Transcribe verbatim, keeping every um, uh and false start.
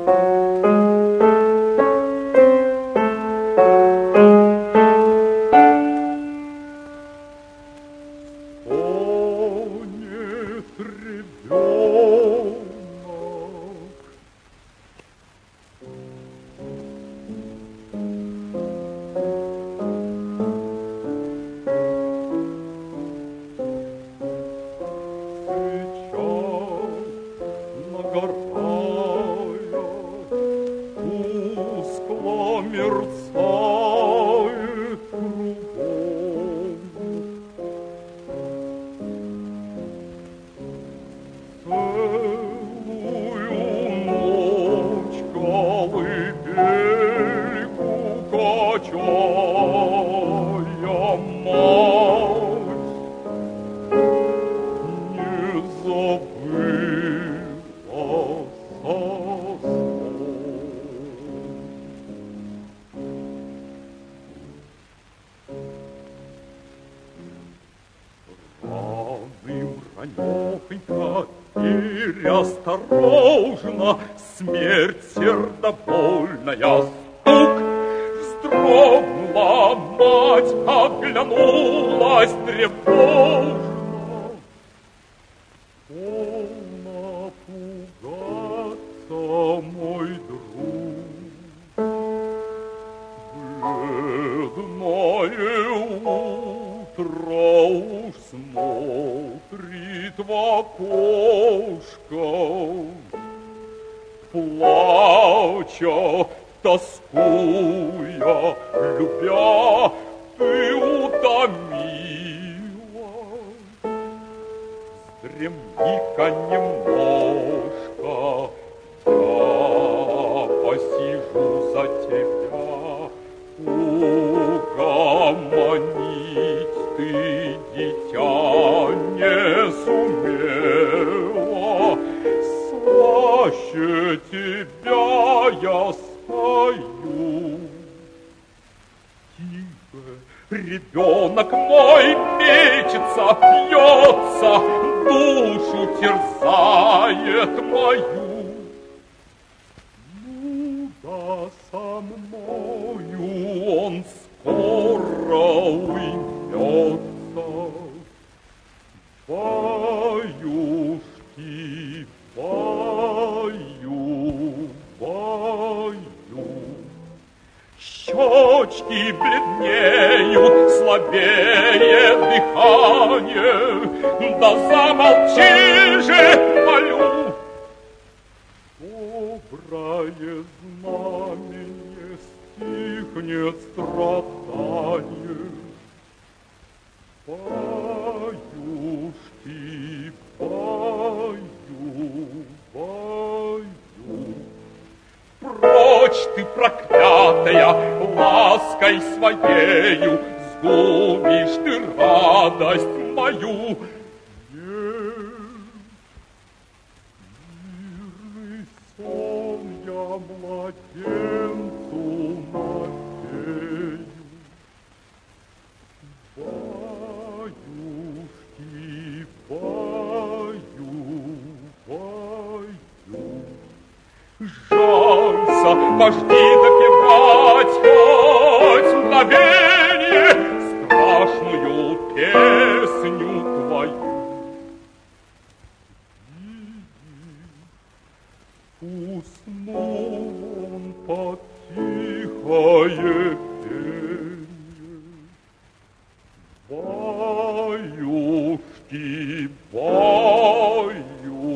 Ранехонько и осторожно, смерть сердобольная, стук. Вздрогнула мать, оглянулась тревожно. Полно пугаться, мой друг, бледное утро уж смотрит в окошко, плача, тоскуя, любя, ты утомила. Вздремни-ка немножко, я посижу за тебя. Угомонить ты, дитя, не сумела, слаще тебя я спою. Тихо, ребенок мой мечется, бьется, душу терзает мою. Ну да со мною он скоро уймется. Баюшки, баю, баю. Щечки бледнеют, слабеет дыхание. Да замолчи же, молю. Доброе знамение стихнет страдание. Баюшки, баю, баю. Прочь ты, проклятая, лаской своею сгубишь ты радость мою. Мирный сон я младенцу напею. Баюшки, баю, баю. Жалься, пожди допевать хоть мгновенье страшную песню твою. Уснул он под тихое пенье. Баюшки, баю,